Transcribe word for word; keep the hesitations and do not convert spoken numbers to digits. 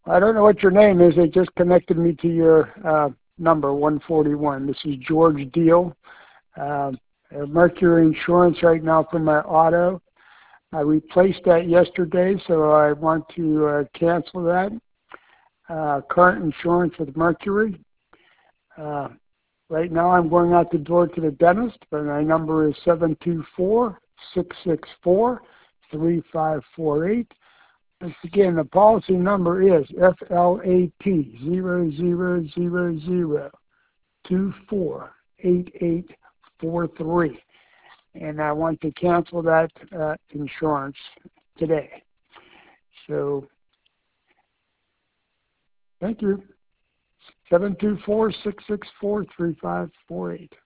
I don't know what your name is. They just connected me to your uh, number, one forty-one. This is George Deal. Uh, Mercury Insurance right now for my auto. I replaced that yesterday, so I want to uh, cancel that. Uh, current insurance with Mercury. Uh, right now I'm going out the door to the dentist, but my number is seven two four, six six four, three five four eight. Once again, the policy number is F L A T zero zero zero zero two four eight eight four three. And I want to cancel that uh, insurance today. So, thank you. seven two four, six six four, three five four eight.